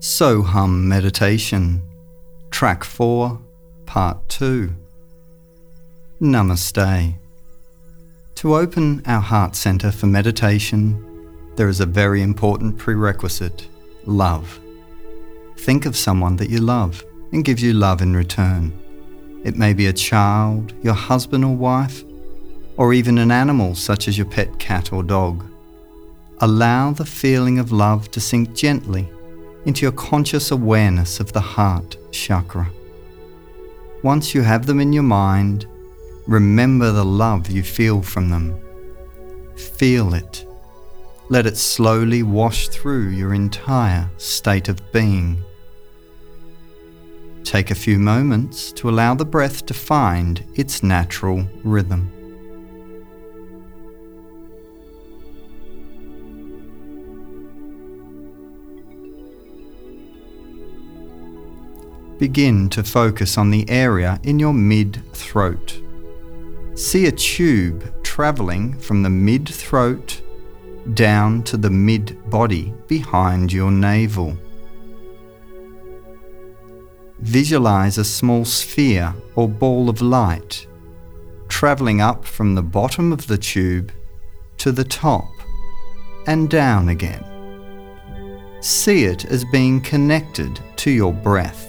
Soham Meditation, Track 4, Part 2. Namaste. To open our heart center for meditation, there is a very important prerequisite: love. Think of someone that you love and give you love in return. It may be a child, your husband or wife, or even an animal such as your pet cat or dog. Allow the feeling of love to sink gently into your conscious awareness of the heart chakra. Once you have them in your mind, remember the love you feel from them. Feel it. Let it slowly wash through your entire state of being. Take a few moments to allow the breath to find its natural rhythm. Begin to focus on the area in your mid-throat. See a tube traveling from the mid-throat down to the mid-body behind your navel. Visualize a small sphere or ball of light traveling up from the bottom of the tube to the top and down again. See it as being connected to your breath.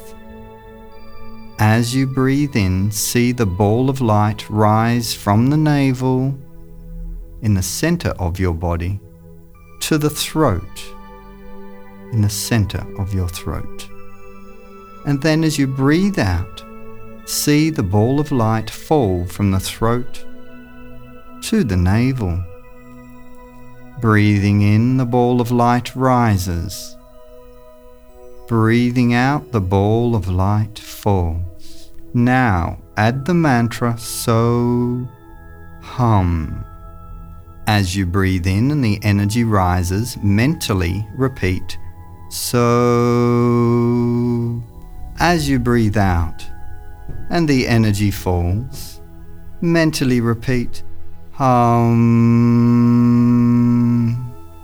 As you breathe in, see the ball of light rise from the navel, in the center of your body, to the throat, in the center of your throat. And then as you breathe out, see the ball of light fall from the throat to the navel. Breathing in, the ball of light rises. Breathing out, the ball of light falls. Now add the mantra So Hum. As you breathe in and the energy rises, mentally repeat So. As you breathe out and the energy falls, mentally repeat Hum.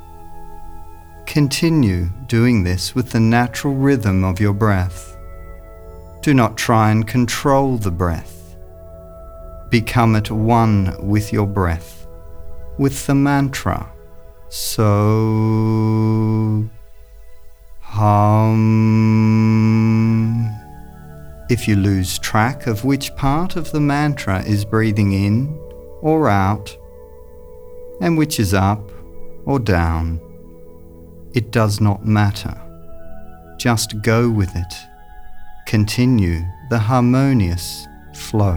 Continue doing this with the natural rhythm of your breath. Do not try and control the breath. Become at one with your breath, with the mantra So Hum. If you lose track of which part of the mantra is breathing in or out, and which is up or down, it does not matter. Just go with it. Continue the harmonious flow.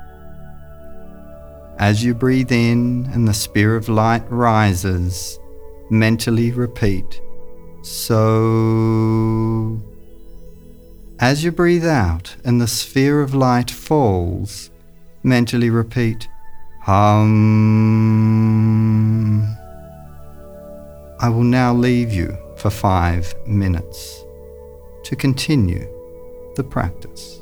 As you breathe in and the sphere of light rises, mentally repeat So. As you breathe out and the sphere of light falls, mentally repeat Hum. I will now leave you for 5 minutes to continue the practice.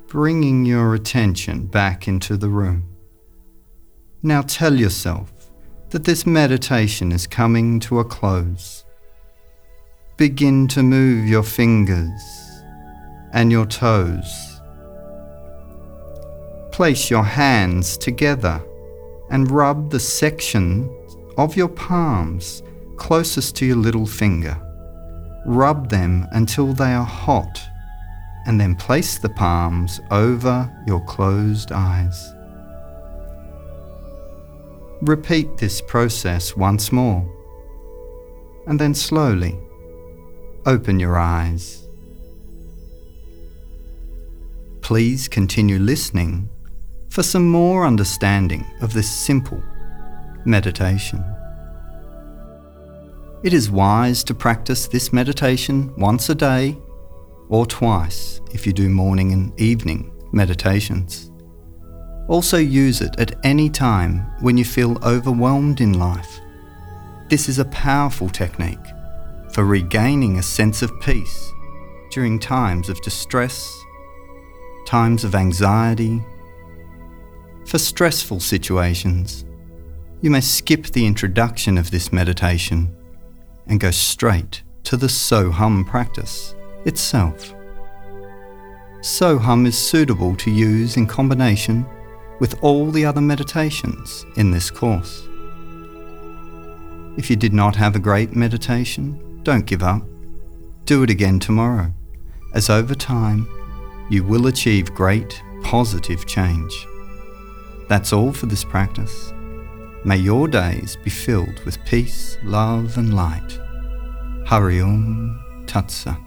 bringing your attention back into the room. Now tell yourself that this meditation is coming to a close. Begin to move your fingers and your toes. Place your hands together and rub the section of your palms closest to your little finger. Rub them until they are hot, and then place the palms over your closed eyes. Repeat this process once more, and then slowly open your eyes. Please continue listening for some more understanding of this simple meditation. It is wise to practice this meditation once a day or twice if you do morning and evening meditations. Also use it at any time when you feel overwhelmed in life. This is a powerful technique for regaining a sense of peace during times of distress, times of anxiety. For stressful situations, you may skip the introduction of this meditation and go straight to the So-Hum practice itself. So-Hum is suitable to use in combination with all the other meditations in this course. If you did not have a great meditation, don't give up. Do it again tomorrow, as over time you will achieve great positive change. That's all for this practice. May your days be filled with peace, love and light. Hari Om Tat Sat.